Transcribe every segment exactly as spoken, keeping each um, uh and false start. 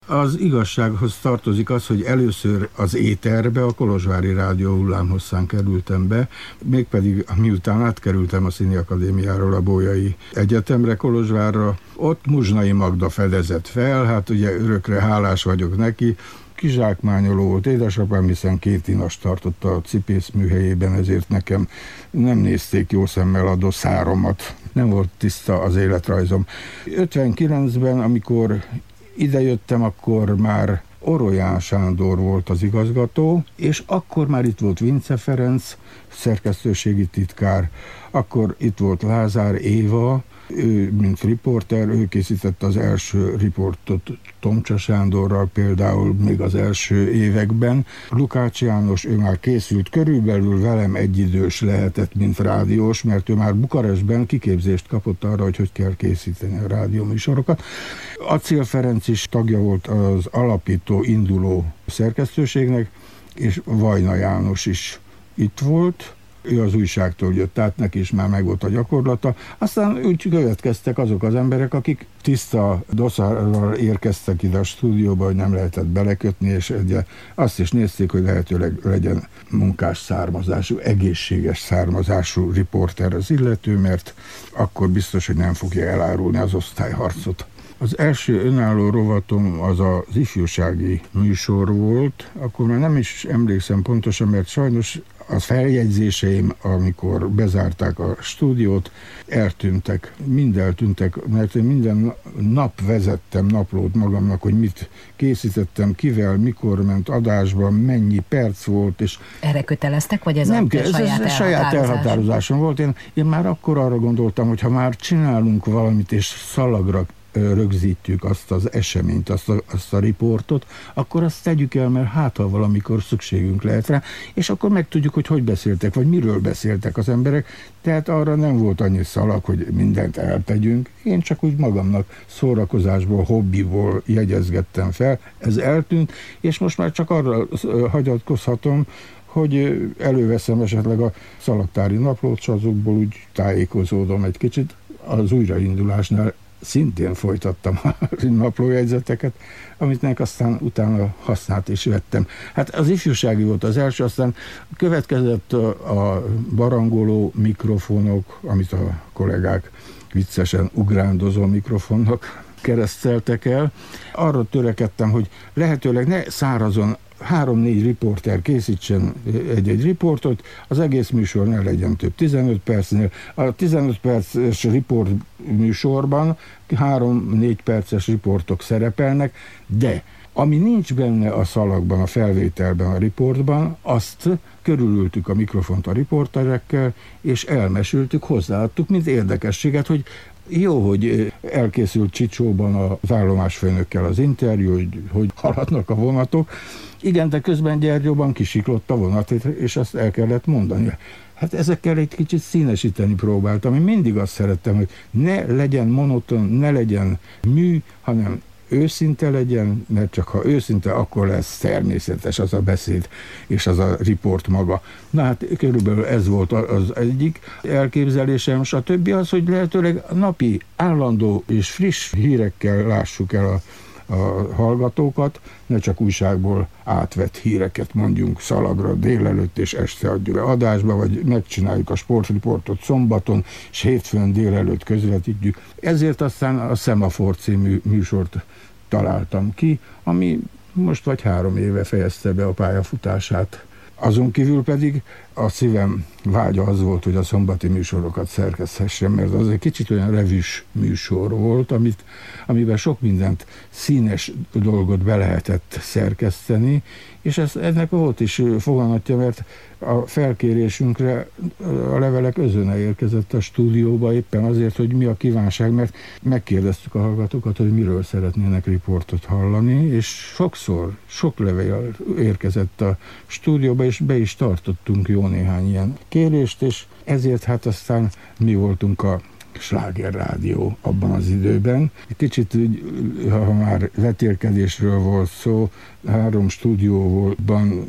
Az igazsághoz tartozik az, hogy először az éterbe, a kolozsvári rádió hullámhosszán kerültem be, mégpedig miután átkerültem a Színiakadémiáról a Bolyai Egyetemre, Kolozsvárra, ott Muzsnai Magda fedezett fel, hát ugye örökre hálás vagyok neki, kizsákmányoló volt édesapám, hiszen két inas tartotta a cipész műhelyében, ezért nekem nem nézték jó szemmel a doszáromat. Nem volt tiszta az életrajzom. ötvenkilencben, amikor idejöttem, akkor már Orolyán Sándor volt az igazgató, és akkor már itt volt Vince Ferenc, szerkesztőségi titkár, akkor itt volt Lázár Éva, ő, mint riporter, ő készítette az első riportot Tomcsa Sándorral például még az első években. Lukács János, ő már készült, körülbelül velem egyidős lehetett, mint rádiós, mert ő már Bukarestben kiképzést kapott arra, hogy hogy kell készíteni a rádióműsorokat. Acél Ferenc is tagja volt az alapító, induló szerkesztőségnek, és Vajna János is itt volt. Ő az újságtól jött, tehát neki is már megvolt a gyakorlata. Aztán úgy következtek azok az emberek, akik tiszta doszárral érkeztek ide a stúdióba, hogy nem lehetett belekötni, és ugye azt is nézték, hogy lehetőleg legyen munkás származású, egészséges származású riporter az illető, mert akkor biztos, hogy nem fogja elárulni az osztályharcot. Az első önálló rovatom az az ifjúsági műsor volt, akkor már nem is emlékszem pontosan, mert sajnos a feljegyzéseim, amikor bezárták a stúdiót, eltűntek, mind eltűntek, mert én minden nap vezettem naplót magamnak, hogy mit készítettem, kivel, mikor ment adásban, mennyi perc volt, és... Erre köteleztek, vagy ez nem, a ez, saját, ez saját elhatározásom volt. Én, én már akkor arra gondoltam, hogy ha már csinálunk valamit, és szalagra rögzítjük azt az eseményt, azt a, azt a riportot, akkor azt tegyük el, mert hát ha valamikor szükségünk lehet rá, és akkor megtudjuk, hogy hogy beszéltek, vagy miről beszéltek az emberek, tehát arra nem volt annyi szalag, hogy mindent eltegyünk, én csak úgy magamnak szórakozásból, hobbiból jegyezgettem fel, ez eltűnt, és most már csak arra hagyatkozhatom, hogy előveszem esetleg a szalagtári naplót, és azokból úgy tájékozódom egy kicsit. Az újraindulásnál szintén folytattam a naplójegyzeteket, amitnek aztán utána hasznát is vettem. Hát az ifjúsági volt az első, aztán következett a barangoló mikrofonok, amit a kollégák viccesen ugrándozó mikrofonnak kereszteltek el. Arra törekedtem, hogy lehetőleg ne szárazon három-négy riporter készítsen egy-egy riportot, az egész műsor ne legyen több tizenöt percnél. A tizenöt perces riport műsorban három-négy perces riportok szerepelnek, de ami nincs benne a szalagban, a felvételben, a riportban, azt körülültük a mikrofont a riporterekkel, és elmesültük, hozzáadtuk, mint érdekességet, hogy jó, hogy elkészült Csicsóban az állomásfőnökkel az interjú, hogy, hogy haladnak a vonatok. Igen, de közben Gyergyóban kisiklott a vonat, és azt el kellett mondani. Hát ezekkel egy kicsit színesíteni próbáltam. Én mindig azt szerettem, hogy ne legyen monoton, ne legyen mű, hanem őszinte legyen, mert csak ha őszinte, akkor lesz természetes az a beszéd, és az a riport maga. Na hát körülbelül ez volt az egyik elképzelésem, és a többi az, hogy lehetőleg napi, állandó és friss hírekkel lássuk el a a hallgatókat, ne csak újságból átvett híreket mondjunk szalagra délelőtt és este adjuk be adásba, vagy megcsináljuk a sportriportot szombaton, és hétfőn délelőtt közvetítjük. Ezért aztán a Szemafor című műsort találtam ki, ami most vagy három éve fejezte be a pályafutását. Azon kívül pedig a szívem vágya az volt, hogy a szombati műsorokat szerkeszthessem, mert az egy kicsit olyan revűs műsor volt, amit, amiben sok mindent, színes dolgot be lehetett szerkeszteni, és ez, ennek volt is foganatja, mert a felkérésünkre a levelek özöne érkezett a stúdióba éppen azért, hogy mi a kívánság, mert megkérdeztük a hallgatókat, hogy miről szeretnének riportot hallani, és sokszor, sok levél érkezett a stúdióba, és be is tartottunk jó néhány ilyen kérést, és ezért hát aztán mi voltunk a Sláger Rádió abban az időben. Kicsit, ha már vetélkedésről volt szó, három stúdióban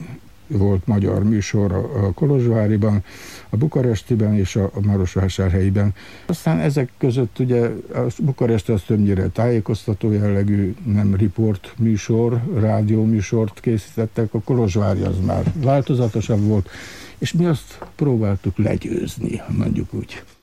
volt magyar műsor a Kolozsváriban, a bukarestiben és a Marosvásárhelyiben. Aztán ezek között ugye a Bukarest az többnyire tájékoztató jellegű, nem riport műsor, rádió műsort készítettek, a Kolozsvári az már változatosabb volt, és mi azt próbáltuk legyőzni, mondjuk úgy.